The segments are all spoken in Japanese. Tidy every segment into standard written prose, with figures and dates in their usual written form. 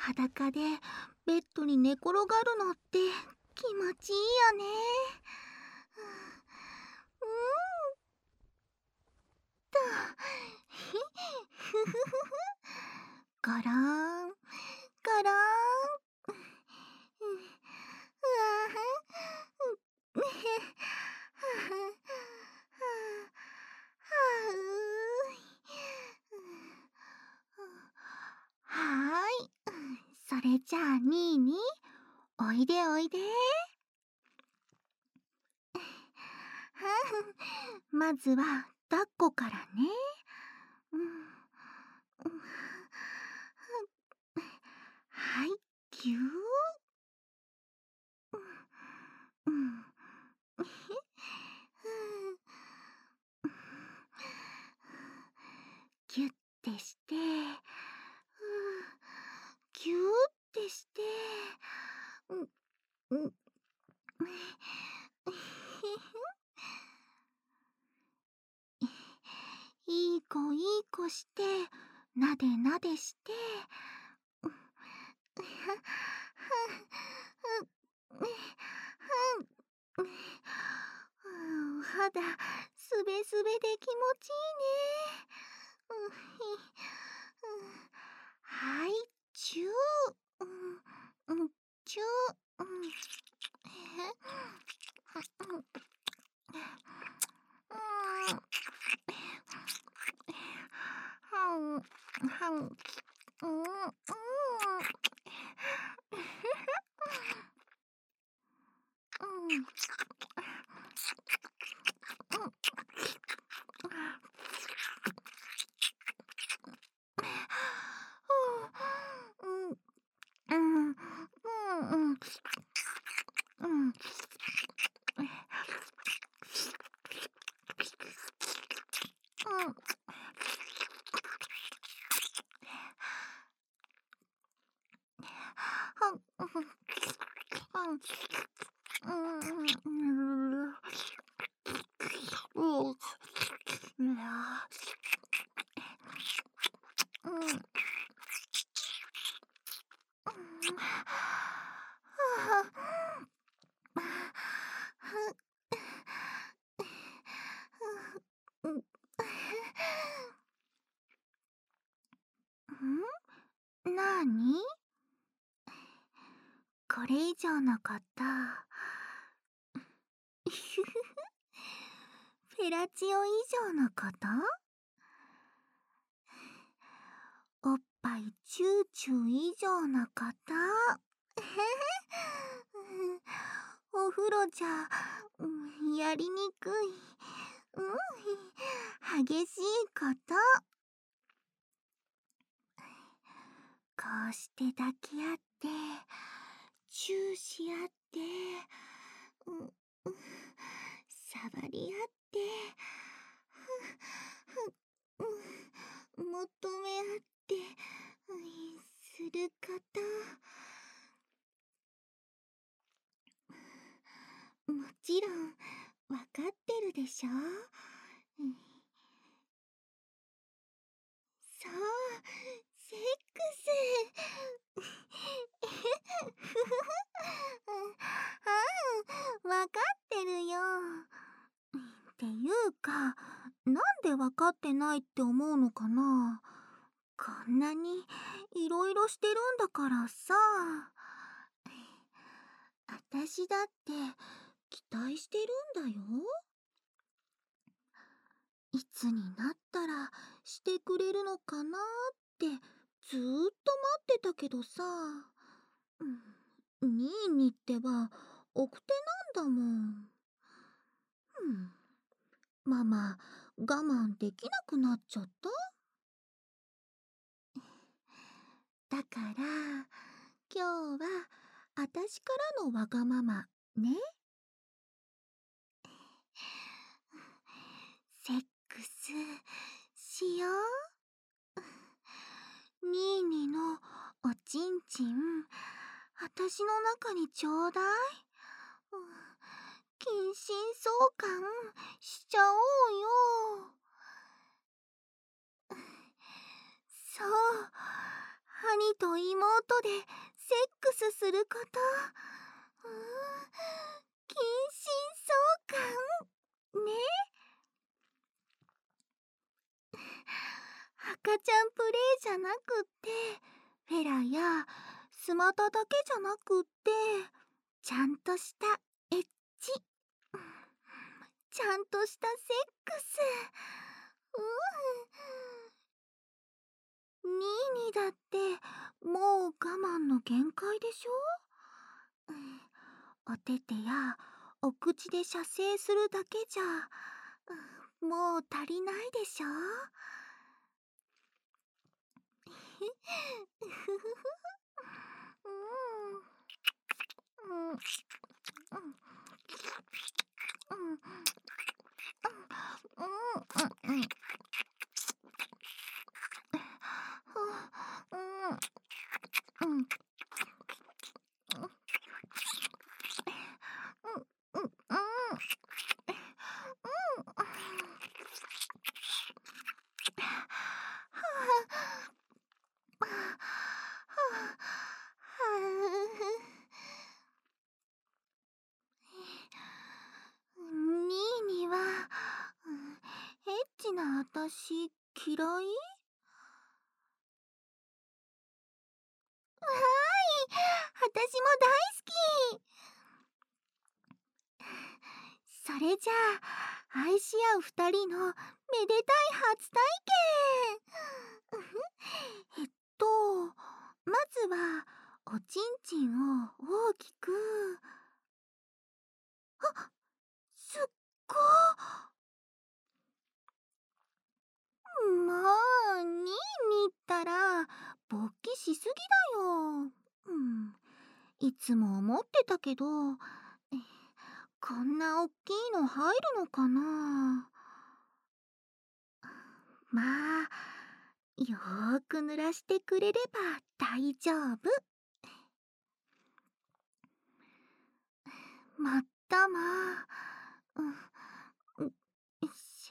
裸でベッドに寝転がるのって気持ちいいよね。とふふふふガラーンガラーン。うわふはーい。それじゃあニーニー、おいでおいで。まずは抱っこからね。はい、ぎゅー。ぎゅってして、ぎゅーってして、いい子いい子して、なでなでして、お肌すべすべで気持ちいいね。はい、チュー。チュー。なに？これ以上のこと。フェラチオ以上のこと？おっぱいチューチュー以上のこと。お風呂じゃ、やりにくい、激しいこと。こうして抱き合って、チューし合って、触り合って、求め合って、すること。もちろん、わかってるでしょ？そう、セックス。わかってるよ。っていうか、なんでわかってないって思うのかな。こんなにいろいろしてるんだからさ。あたしだって期待してるんだよ。いつになったらしてくれるのかなってずーっと待ってたけどさ。ニーニってば奥手なんだもん。ママ我慢できなくなっちゃった。だから今日はあたしからのわがままね。セックスしよう。ニーニのおちんちんあたしの中にちょうだい。近親相関しちゃおうよ。そう、は兄と妹でセックスすること。近親相関ね。赤ちゃんプレイじゃなくって、フェラやスマタだけじゃなくって、ちゃんとしたエッチ、ちゃんとしたセックス。ニーニーだってもう我慢の限界でしょ。お手手やお口で射精するだけじゃもう足りないでしょ。ニーニーはエッチなあたし嫌い？はい、あたしも大好き。それじゃあ愛し合う二人のめでたい初体験。まずはおちんちんを大きく。あ、すっごー。まあ、ニーニーったら勃起しすぎだよ。いつも思ってたけど、こんなおっきいの入るのかな。まあ、よーく濡らしてくれれば大丈夫。まったま。よいしょ。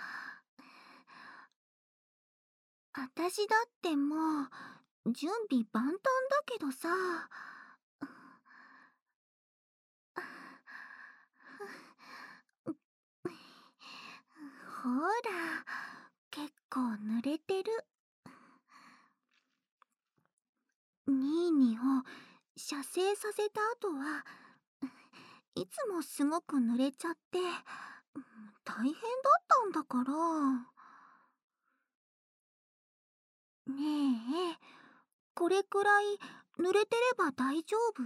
あたしだってもう準備万端だけどさ。ほら、結構濡れてる。ニーニーを射精させた後はいつもすごく濡れちゃって大変だったんだから。ねえ、これくらい濡れてれば大丈夫？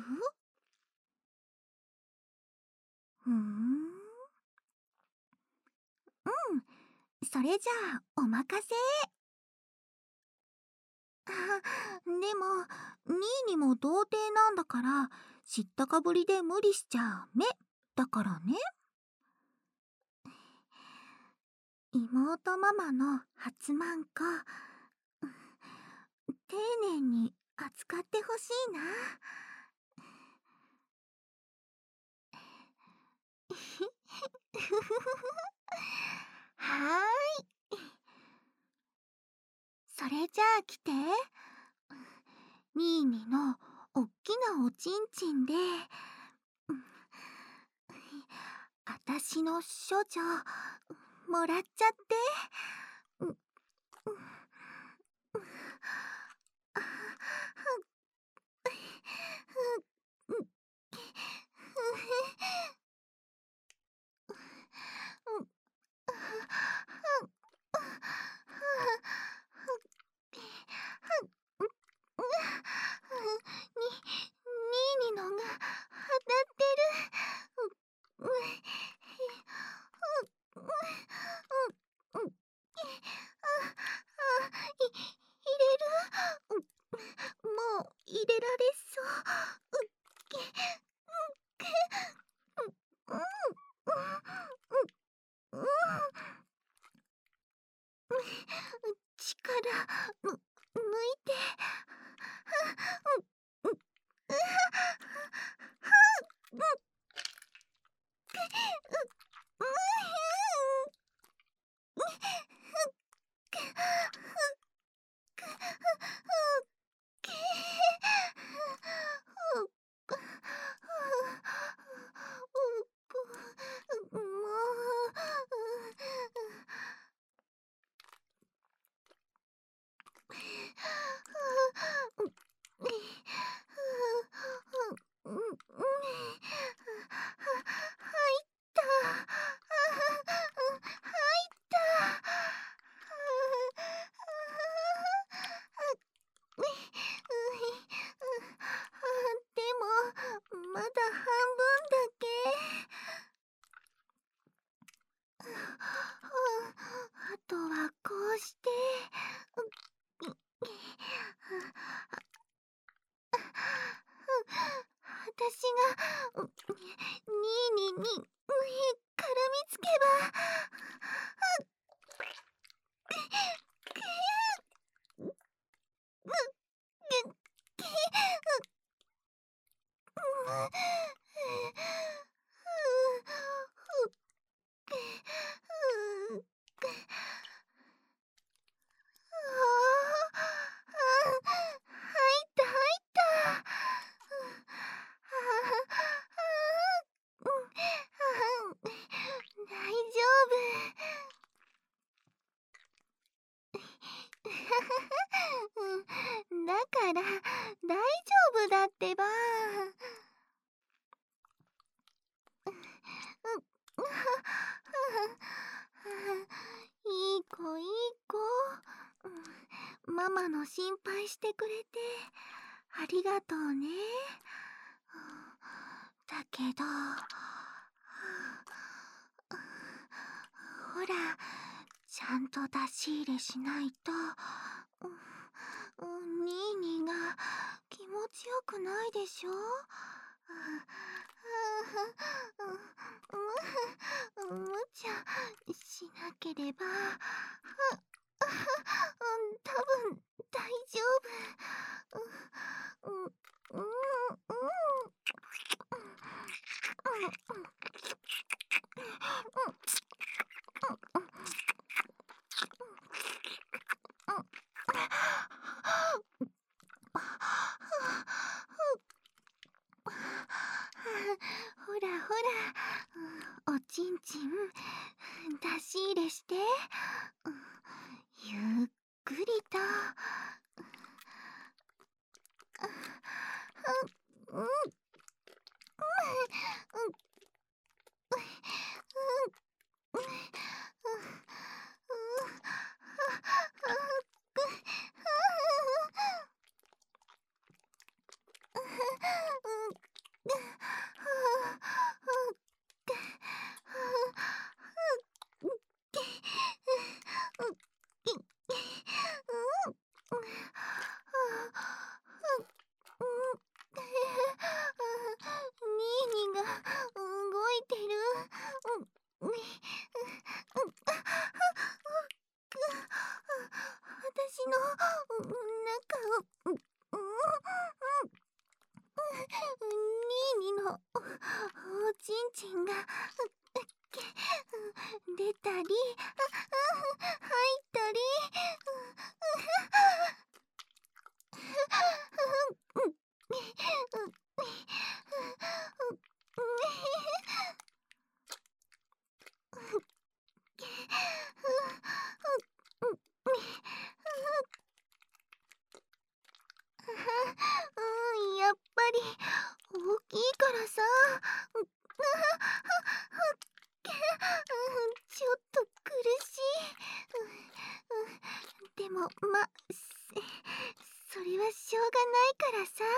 それじゃあお任せ。でもニーニも童貞なんだから知ったかぶりで無理しちゃメだからね。妹ママの初マンコ、丁寧に扱ってほしいな。はーい。それじゃあ来て。ニーニのおっきなおちんちんであたしの処女もらっちゃって。ニーニのが当たってる。入れる。もう入れられそう。力抜いて。 絡みつけば。大丈夫。だから大丈夫だってば。いい子いい子。ママの心配してくれてありがとうね。だけどほら、ちゃんと出し入れしないとニーニーが気持ちよくないでしょ。無茶しなければ多分大丈夫。ほらほら、おちんちん出し入れして、ゆっくりと。ニーニーが動いてる。私の中をニーニーのおちんちんが出たり入ったり。やっぱり大きいからさ。ちょっと苦しい。でもそれはしょうがないからさ。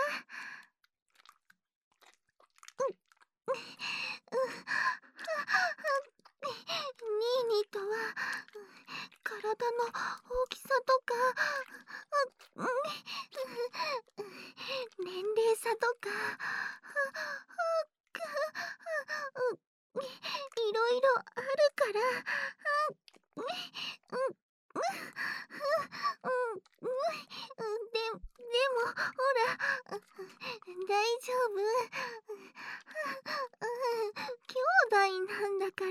ニーニーとは体の大きさとか年齢差とかいろいろあるからでもほら大丈夫。兄弟なんだから。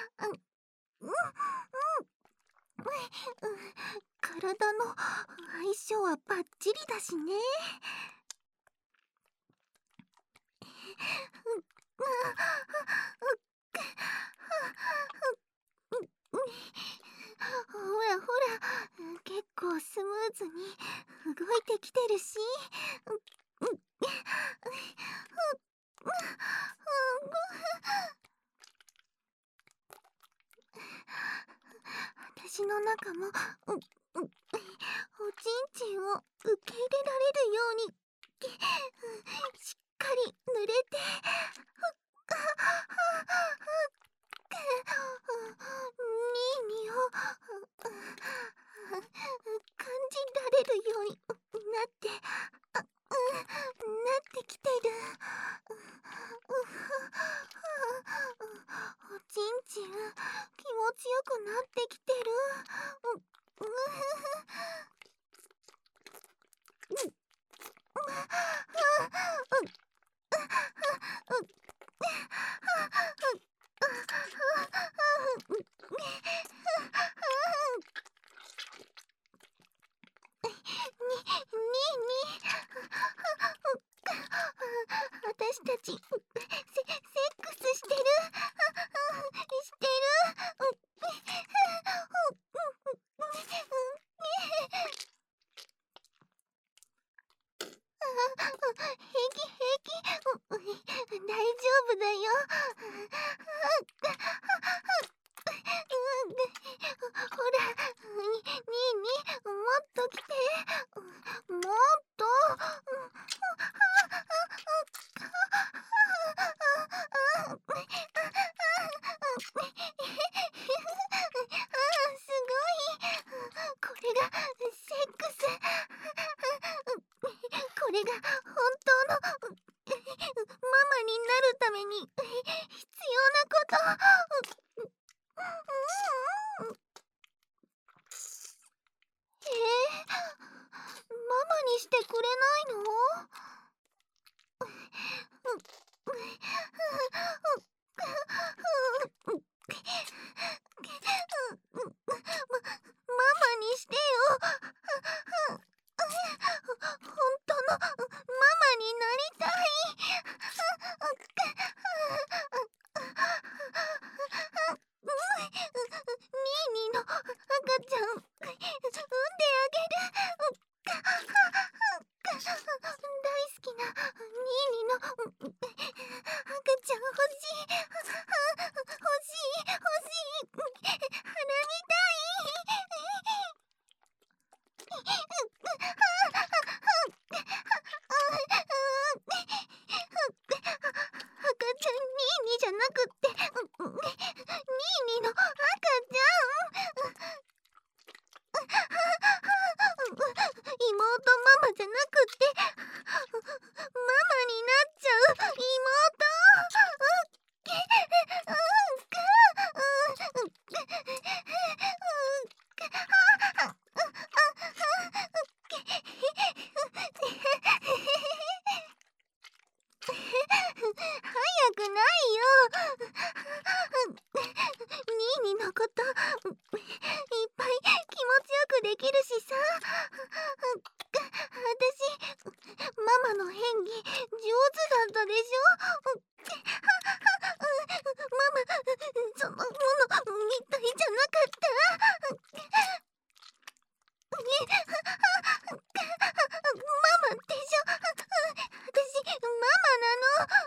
体の相性はバッチリだしね。ほらほら、結構スムーズに動いてきてるし。私の中もおちんちんを受け入れられるようにしっかり濡れてニーニーを感じられるようになってきてる。 ママにしてくれないの？ママにしてよ。本当のママになりたい。ニーニーの赤ちゃん産んであげる。大好きなニーニーの赤ちゃん欲しい。欲しい欲しい。花みたい。赤ちゃんニーニーじゃなくってニーニーの赤ちゃん。妹ママじゃなくってママになっちゃう妹。早くないよ。ニーニーのこといっぱい気持ちよくできるしさ。私ママの演技上手だったでしょ。ママそのものみたいじゃなかった？ママでしょ。私ママなの。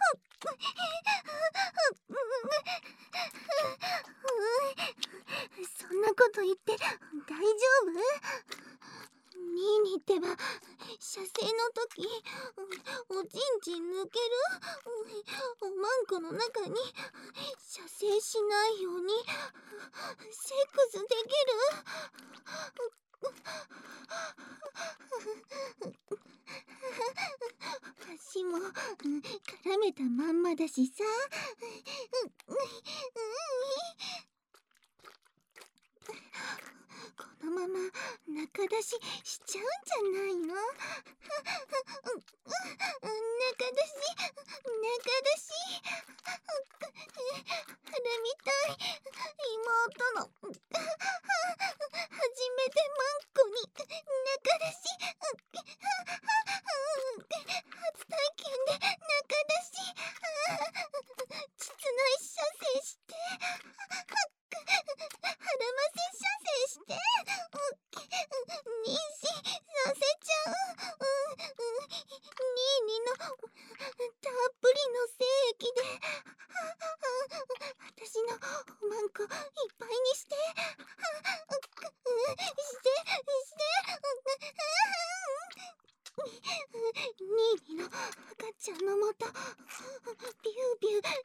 そんなこと言って大丈夫？ニーニーってば射精の時おちんちん抜ける？おまんこの中に射精しないようにセックスできる？足も絡めたまんまだしさ。このまま中出ししちゃうんじゃないの？中出し腹みたい。妹の初めてマンコに中出し。初体験で中出し。膣内射精して腹ませ射精して妊娠させちゃう。ニーニーのたっぷりの精液で私のおまんこいっぱいにして。ニーニーの赤ちゃんのもとビュービュー注ぎ込んじゃって。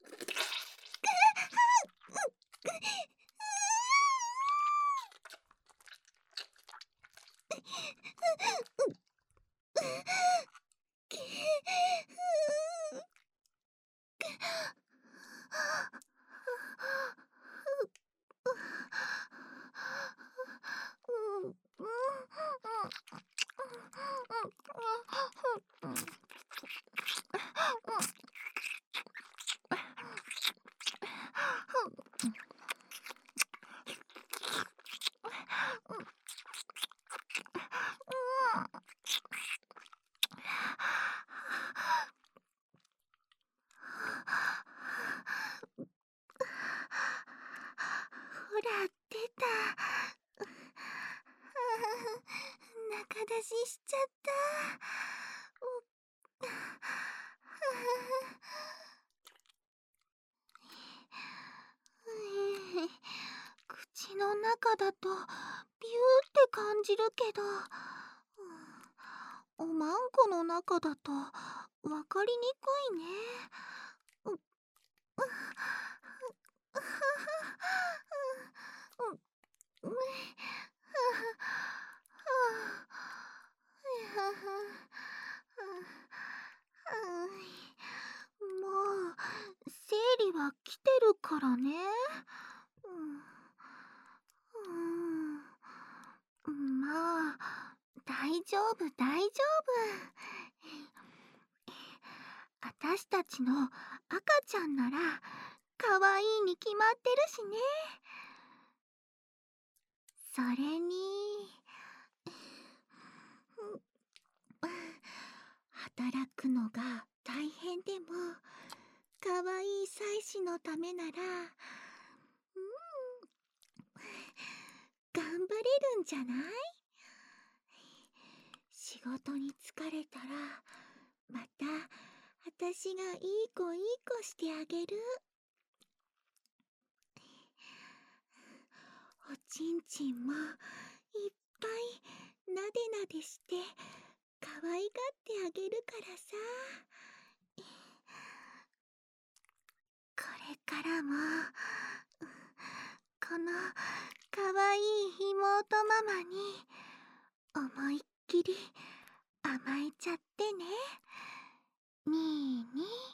ほら出た。中出ししちゃった。口の中だとビューって感じるけど、おまんこの中だとわかりにくいね。 からね。まあ、大丈夫大丈夫。あたしたちの赤ちゃんならかわいいに決まってるしね。それに働くのが大変でもかわいい妻子のためなら頑張れるんじゃない？仕事に疲れたらまた私がいい子いい子してあげる。おちんちんもいっぱいなでなでして可愛がってあげるからさ。これからもこのかわいい妹ママに思いっきり甘えちゃってね。にーにー。